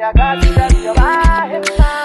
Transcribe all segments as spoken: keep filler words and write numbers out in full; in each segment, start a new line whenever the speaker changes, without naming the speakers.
I got to tell you why.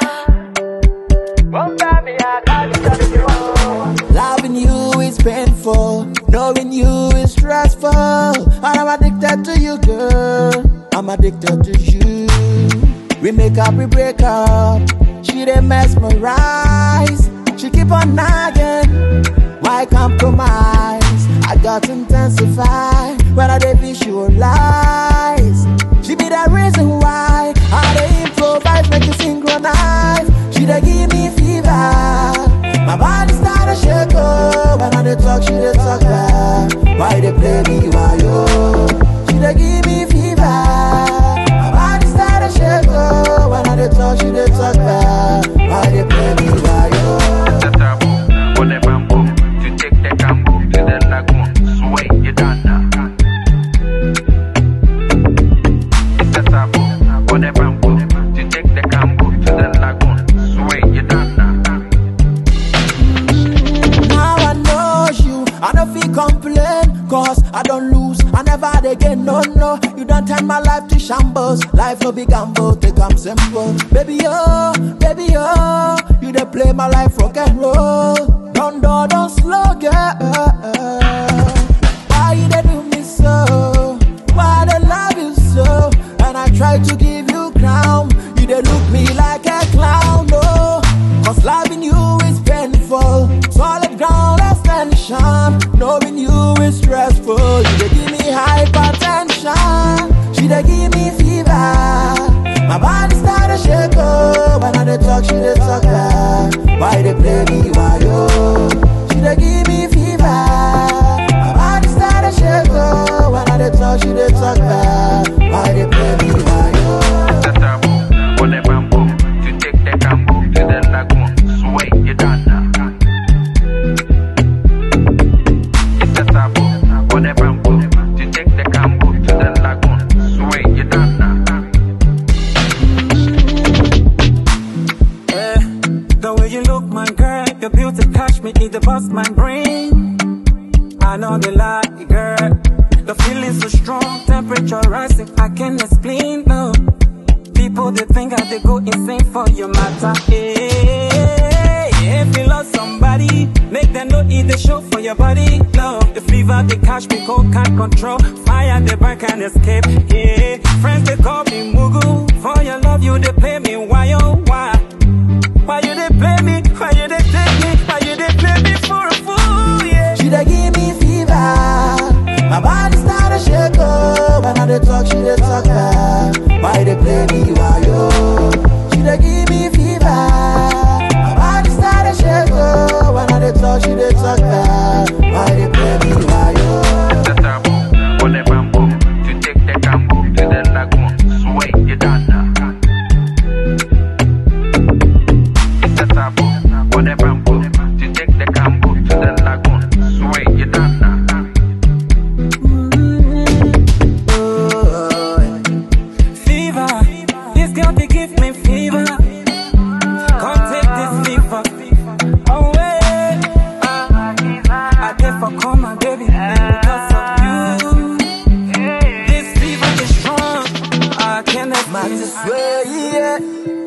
One time me, I got to tell you why.
Loving you is painful, knowing you is stressful. And I'm addicted to you, girl. I'm addicted to you. We make up, we break up. She dey mesmerize. She keep on nagging. Why compromise? I got to intensify when I dey visualize. She be the reason why I dey improvise, make you synchronize. She dey give me fever. My body start to shake, oh. When I dey talk, she dey talk back. Why they play me, why yo? She dey give me fever. My body start to shake, oh. When I dey talk, she dey talk back. Why they play me, why yo?
Whenever I'm boom, to take the cambo to the lagoon, sway you done now. It's a taboo. Whenever I'm boom, to take the cambo to the lagoon, sway you done now.
Now I know you, I don't feel complain, cause I don't lose, I never again, no, no. You don't turn my life to shambles, life no be gamble, they come simple. Baby, oh, baby, oh, you dey play my life rock and roll. Don't, don't, don't slow, girl. Why you dey do me so? Why they love you so? And I try to give you crown, you dey look me like a clown, no. Cause loving you is painful, solid ground extension. Knowing you is stressful, you dey give me hypertension. She dey give me fever. My body start to shake, oh. When I dey talk, she dey talk back. Why they play me, why yo? She dey give me fever. My body start to shake, oh. When I dey talk, she dey talk back. Why they play me, why yo?
It's a taboo. Whenever I'm boom, to take the cambo to the lagoon, sway you done now. It's a taboo. Whenever I'm boom, to take the cambo to the lagoon, sway you done now.
The way you look, my girl, your beauty catch me, it bust my brain. I know the lie, girl. The feeling so strong, temperature rising, I can't explain, no. People, they think I they go insane for your matter. Hey, if you love somebody, make them know eat the show for your body. No, the fever, they catch me, cold, can't control. Fire, they burn, can't escape. Yeah, friends, they call me Mugu. For your love, you, they play me, why, oh, why? Why you they play me? Why you they take me? Why you they play me for a fool? Yeah.
She dey give me fever. My body start to shake, oh. When I dey talk, she dey talk back. Why they play me, why yo? She dey give me fever. My body start to shake, oh. When I dey talk, she dey talk back. Why they play me, why yo?
It's a taboo. Whenever I'm boom, to take the cambo to the lagoon, sway you done now. Whenever I'm boom, to take the cambo to the lagoon, sway you done now.
Fever, this girl they give me fever. Come take this fever away. I did for call my baby because of you. This fever is strong, I can't
Man,
explain.
this way, yeah.